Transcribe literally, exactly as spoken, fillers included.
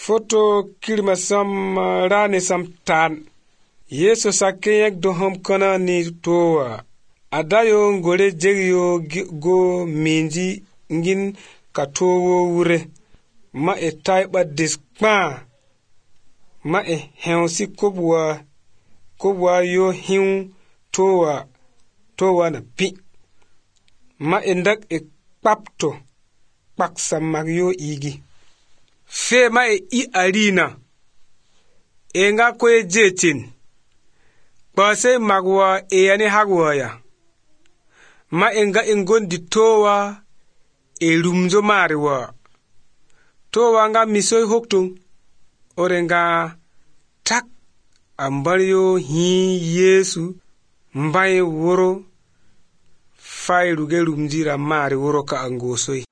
Foto kilma sam rane sam tan. Yesu sakeyek dohom kana ni towa. Adayo ngole jeriyo go minji ngin katowo wure. Ma e taiba diskpa. Ma e hensi kobwa kobwa yo hiu towa towa na pi. Ma e ndak e kpapto paksa magyo igi. Fe ma e i arina. E nga kwe jetin. Pase magwa e yani hagwa ya. Ma e nga ingondi towa e rumzo mariwa. Towa nga misoy hoktung. Ore nga tak ambaryo hi Yesu mbaye woro fai ruge rumjira mari woro ka angosoy.